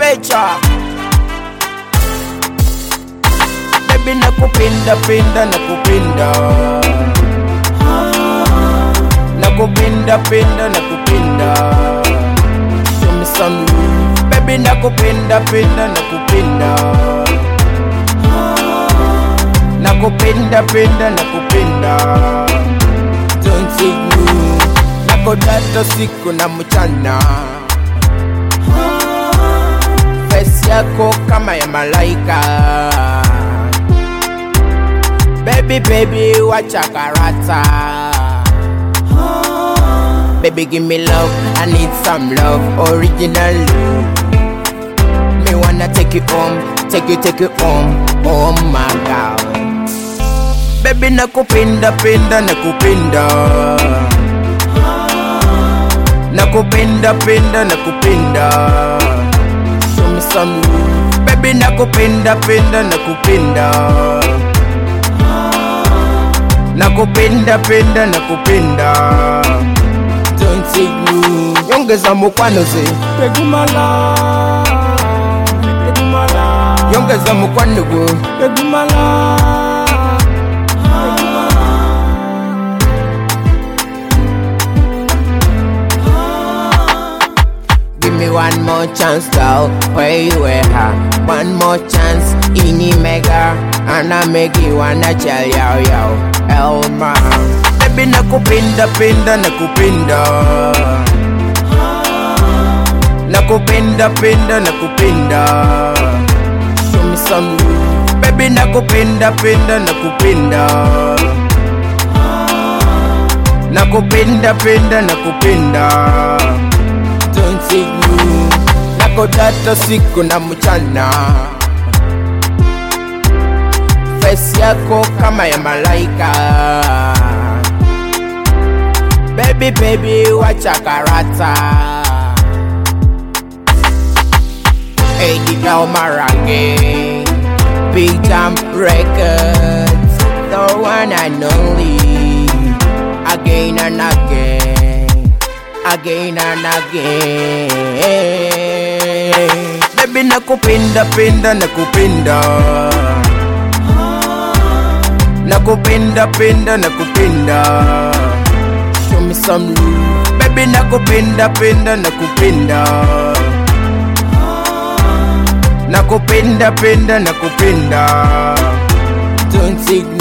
Mecha. Baby nakupenda penda nakupenda. Nakupenda penda nakupenda. Show me some love. Baby nakupenda penda nakupenda. Nakupenda penda nakupenda. Don't say no. Nakodata siku na mchana. Face yako kama ya malaika. Baby baby wacha karata. Baby give me love, I need some love, original love. Me wanna take you home, take you home, oh my God. Baby nakupenda penda nakupenda. Nakupenda penda nakupenda. Show me some love. Baby nakupenda penda nakupenda. Nakupenda penda nakupenda. Don't take me. Yongeza mukwano ze Pegumala. Yongeza mukwano go Pegumala. Give me one more chance, girl. Where you at? One more chance, ini mega. And I make you wanna chill, yow yow. Elma. Baby nakupenda penda nakupenda. Nakupenda penda nakupenda. Show me some love. Baby nakupenda penda nakupenda. Nakupenda penda nakupenda. Don't take me. Nakodata siku na mchana. Face yako kama ya malaika. Baby baby wacha karata. Edita Marage, Big Time Records, the one and only. Again and again, again and again. Baby nakupenda penda nakupenda. Nakupenda penda nakupenda. Show me some love. Baby nakupenda penda nakupenda. Nakupenda penda nakupenda. Don't take